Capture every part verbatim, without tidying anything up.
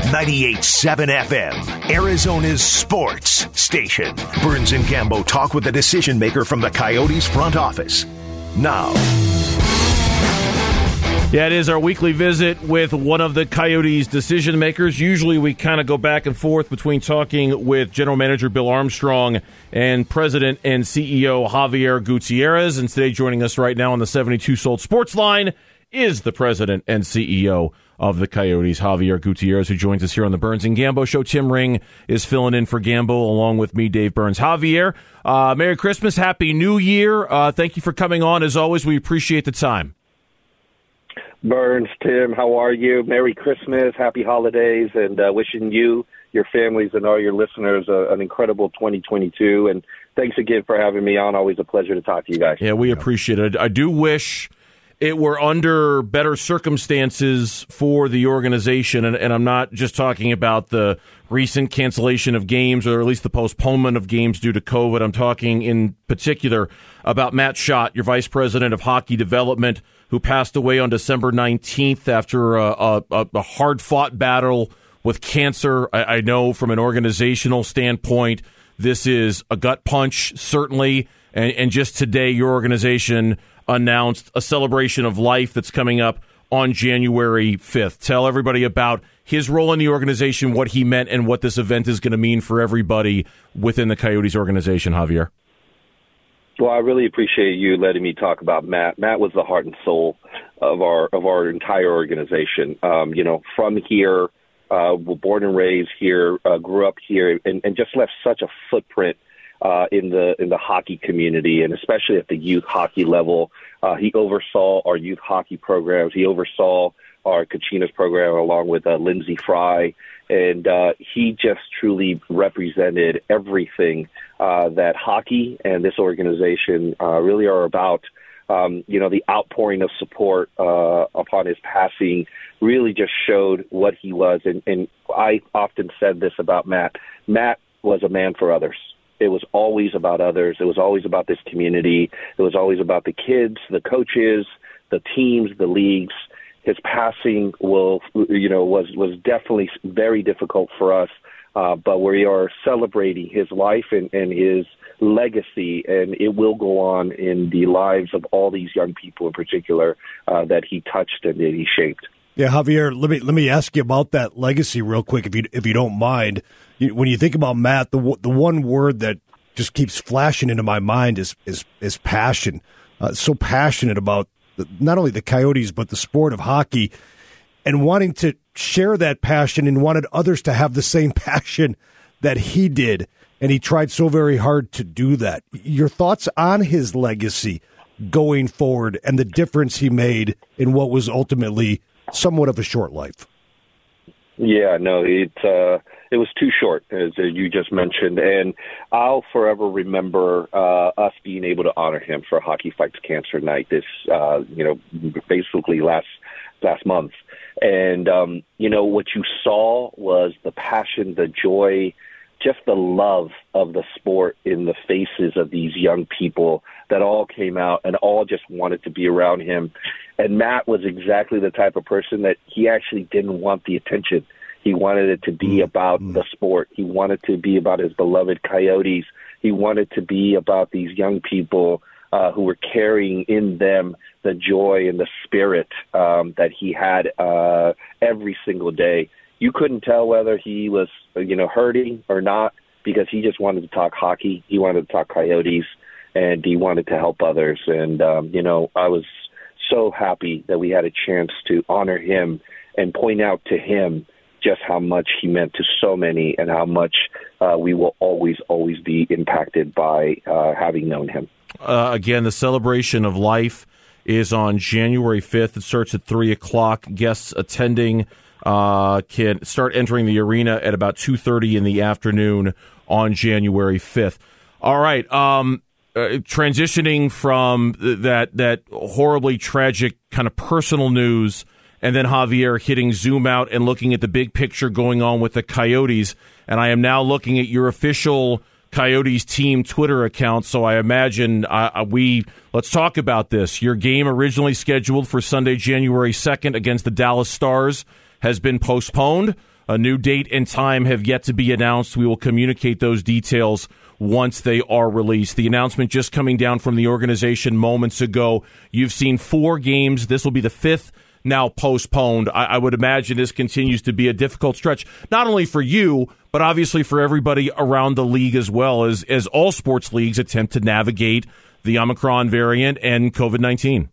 ninety-eight point seven F M, Arizona's sports station. Burns and Gambo talk with the decision maker from the Coyotes front office. Now. Yeah, it is our weekly visit with one of the Coyotes decision makers. Usually we kind of go back and forth between talking with General Manager Bill Armstrong and President and C E O Javier Gutierrez. And today joining us right now on the seventy-two Sold Sports Line is the President and C E O of the Coyotes, Javier Gutierrez, who joins us here on the Burns and Gambo Show. Tim Ring is filling in for Gambo along with me, Dave Burns. Javier, uh, Merry Christmas, Happy New Year. Uh, thank you for coming on. As always, we appreciate the time. Burns, Tim, how are you? Merry Christmas, happy holidays, and uh, wishing you, your families, and all your listeners uh, an incredible twenty twenty-two. And thanks again for having me on. Always a pleasure to talk to you guys. Yeah, we appreciate it. I do wish it were under better circumstances for the organization, and, and I'm not just talking about the recent cancellation of games or at least the postponement of games due to COVID. I'm talking in particular about Matt Schott, your Vice President of Hockey Development, who passed away on December nineteenth after a, a, a hard-fought battle with cancer. I, I know from an organizational standpoint, this is a gut punch, certainly, and, and just today your organization announced a celebration of life that's coming up on January fifth. Tell everybody about his role in the organization, what he meant, and what this event is going to mean for everybody within the Coyotes organization, Javier. Well, I really appreciate you letting me talk about Matt. Matt was the heart and soul of our of our entire organization. Um, you know, from here, uh, born and raised here, uh, grew up here, and, and just left such a footprint uh, in the in the hockey community, and especially at the youth hockey level. Uh, he oversaw our youth hockey programs. He oversaw our Kachinas program along with uh, Lindsey Fry. And uh, he just truly represented everything uh, that hockey and this organization uh, really are about. Um, you know, the outpouring of support uh, upon his passing really just showed what he was. And, and I often said this about Matt. Matt was a man for others. It was always about others. It was always about this community. It was always about the kids, the coaches, the teams, the leagues. His passing will, you know, was, was definitely very difficult for us, uh, but we are celebrating his life and, and his legacy, and it will go on in the lives of all these young people in particular uh, that he touched and that he shaped. Yeah, Javier, let me let me ask you about that legacy real quick, if you if you don't mind. You, when you think about Matt, the the one word that just keeps flashing into my mind is is is passion. Uh, so passionate about not only the Coyotes, but the sport of hockey, and wanting to share that passion and wanted others to have the same passion that he did. And he tried so very hard to do that. Your thoughts on his legacy going forward and the difference he made in what was ultimately somewhat of a short life? Yeah, no, it, uh, it was too short, as you just mentioned. And I'll forever remember uh, us being able to honor him for Hockey Fights Cancer Night this, uh, you know, basically last last month. And, um, you know, what you saw was the passion, the joy, just the love of the sport in the faces of these young people that all came out and all just wanted to be around him. And Matt was exactly the type of person that he actually didn't want the attention. He wanted it to be about the sport. He wanted to be about his beloved Coyotes. He wanted to be about these young people uh, who were carrying in them the joy and the spirit um, that he had uh, every single day. You couldn't tell whether he was, you know, hurting or not, because he just wanted to talk hockey. He wanted to talk Coyotes, and he wanted to help others. And, um, you know, I was so happy that we had a chance to honor him and point out to him just how much he meant to so many and how much uh, we will always, always be impacted by uh, having known him. Uh, again, the celebration of life is on January fifth. It starts at three o'clock. Guests attending uh, can start entering the arena at about two thirty in the afternoon on January fifth. All right. Um, uh, transitioning from th- that that horribly tragic kind of personal news, and then Javier hitting zoom out and looking at the big picture going on with the Coyotes. And I am now looking at your official Coyotes team Twitter account, so I imagine uh, we let's talk about this. Your game originally scheduled for Sunday, January second against the Dallas Stars has been postponed. A new date and time have yet to be announced. We will communicate those details once they are released. The announcement just coming down from the organization moments ago. You've seen four games. This will be the fifth now postponed. I, I would imagine this continues to be a difficult stretch, not only for you, but obviously for everybody around the league as well, as, as all sports leagues attempt to navigate the Omicron variant and COVID nineteen.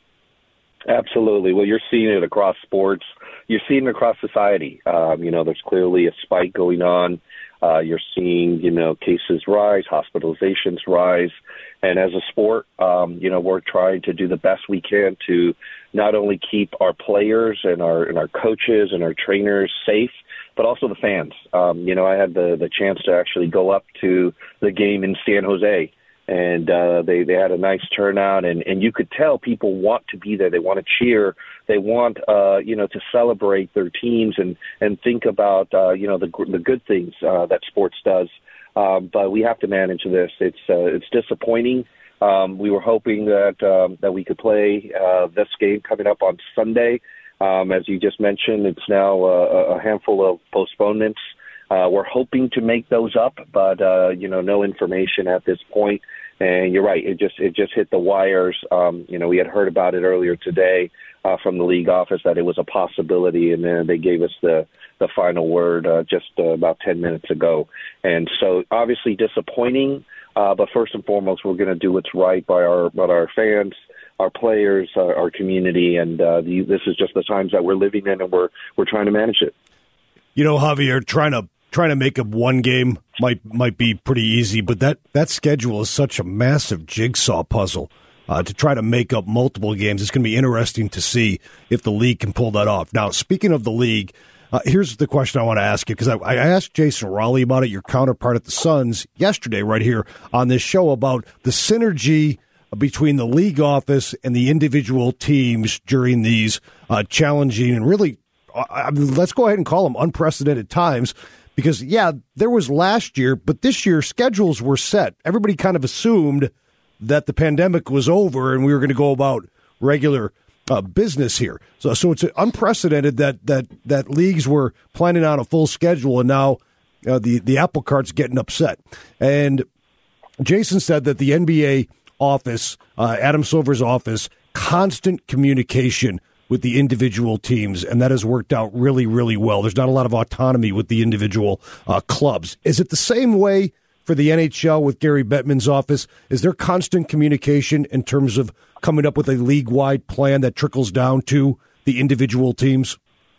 Absolutely. Well, you're seeing it across sports. You're seeing it across society. Um, you know, there's clearly a spike going on. Uh, you're seeing, you know, cases rise, hospitalizations rise. And as a sport, um, you know, we're trying to do the best we can to not only keep our players and our and our coaches and our trainers safe, but also the fans. Um, you know, I had the, the chance to actually go up to the game in San Jose. And uh, they, they had a nice turnout, and, and you could tell people want to be there. They want to cheer. They want, uh, you know, to celebrate their teams and, and think about, uh, you know, the the good things uh, that sports does. Um, but we have to manage this. It's uh, it's disappointing. Um, we were hoping that um, that we could play uh, this game coming up on Sunday. Um, as you just mentioned, it's now uh, a handful of postponements. Uh, we're hoping to make those up, but, uh, you know, no information at this point. And you're right, it just it just hit the wires. Um, you know, we had heard about it earlier today uh, from the league office that it was a possibility, and then they gave us the, the final word uh, just uh, about ten minutes ago. And so obviously disappointing, uh, but first and foremost, we're going to do what's right by our, by our fans, our players, our, our community, and uh, the, this is just the times that we're living in, and we're we're trying to manage it. You know, Javier, trying to trying to make up one game might might be pretty easy, but that, that schedule is such a massive jigsaw puzzle. Uh, to try to make up multiple games, it's going to be interesting to see if the league can pull that off. Now, speaking of the league, uh, here's the question I want to ask you, because I, I asked Jason Raleigh about it, your counterpart at the Suns, yesterday right here on this show about the synergy between the league office and the individual teams during these uh, challenging and really, uh, let's go ahead and call them unprecedented times. Because, yeah, there was last year, but this year schedules were set. Everybody kind of assumed that the pandemic was over and we were going to go about regular uh, business here. So so it's unprecedented that that, that leagues were planning on a full schedule, and now uh, the, the apple cart's getting upset. And Jason said that the N B A office, uh, Adam Silver's office, constant communication with the individual teams, and that has worked out really, really well. There's not a lot of autonomy with the individual uh, clubs. Is it the same way for the N H L with Gary Bettman's office? Is there constant communication in terms of coming up with a league-wide plan that trickles down to the individual teams?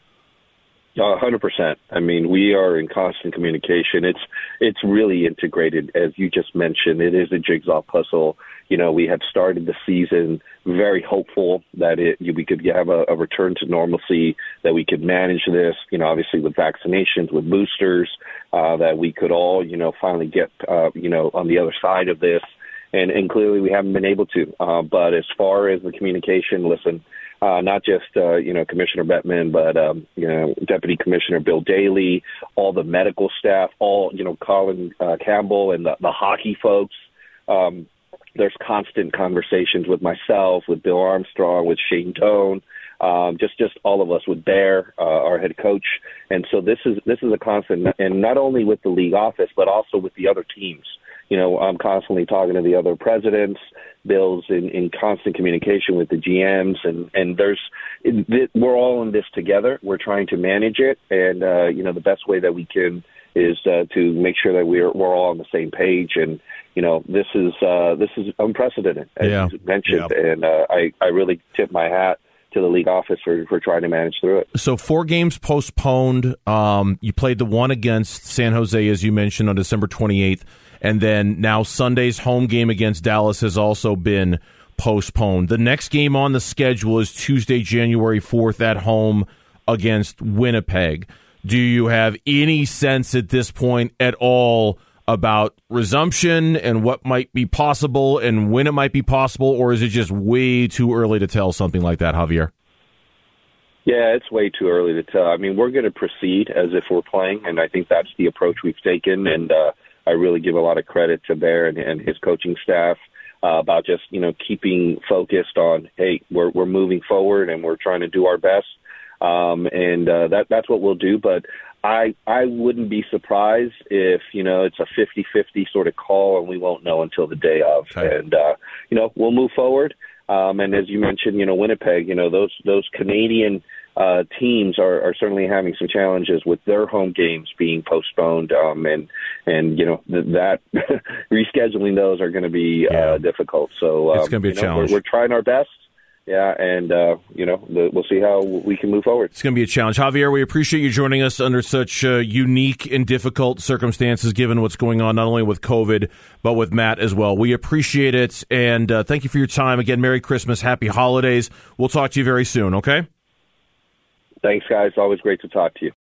A hundred percent. I mean, we are in constant communication. It's it's really integrated, as you just mentioned. It is a jigsaw puzzle. You know, we had started the season very hopeful that it we could have a, a return to normalcy, that we could manage this. You know, obviously with vaccinations, with boosters, uh, that we could all, you know, finally get, uh, you know, on the other side of this. And, and clearly we haven't been able to. Uh, but as far as the communication, listen. Uh, not just, uh, you know, Commissioner Bettman, but, um, you know, Deputy Commissioner Bill Daly, all the medical staff, all, you know, Colin uh, Campbell and the, the hockey folks. Um, there's constant conversations with myself, with Bill Armstrong, with Shane Tone, um, just just all of us, with Bear, uh, our head coach. And so this is this is a constant, and not only with the league office, but also with the other teams. You know, I'm constantly talking to the other presidents. Bill's in, in constant communication with the G Ms, and, and there's it, we're all in this together. We're trying to manage it, and, uh, you know, the best way that we can is uh, to make sure that we're we're all on the same page. And, you know, this is uh, this is unprecedented, as yeah. you mentioned, yeah. and uh, I, I really tip my hat to the league office for, for trying to manage through it. So four games postponed. Um, you played the one against San Jose, as you mentioned, on December twenty-eighth. And then now Sunday's home game against Dallas has also been postponed. The next game on the schedule is Tuesday, January fourth at home against Winnipeg. Do you have any sense at this point at all about resumption and what might be possible and when it might be possible, or is it just way too early to tell something like that, Javier? Yeah, it's way too early to tell. I mean, we're going to proceed as if we're playing, and I think that's the approach we've taken. And uh, I really give a lot of credit to Bear and, and his coaching staff uh, about just, you know, keeping focused on, hey, we're we're moving forward and we're trying to do our best. um, and uh, that that's what we'll do. But I I wouldn't be surprised if, you know, it's a fifty-fifty sort of call and we won't know until the day of. Okay. And, uh, you know, we'll move forward. Um, and as you mentioned, you know, Winnipeg, you know, those those Canadian uh, teams are, are certainly having some challenges with their home games being postponed. Um, and, and, you know, th- that rescheduling those are going to be yeah. uh, difficult. So um, it's going to be a know, challenge. We're, we're trying our best. Yeah, and, uh, you know, the, we'll see how we can move forward. It's going to be a challenge. Javier, we appreciate you joining us under such uh, unique and difficult circumstances, given what's going on, not only with COVID, but with Matt as well. We appreciate it, and uh, thank you for your time. Again, Merry Christmas, Happy Holidays. We'll talk to you very soon, okay? Thanks, guys. Always great to talk to you.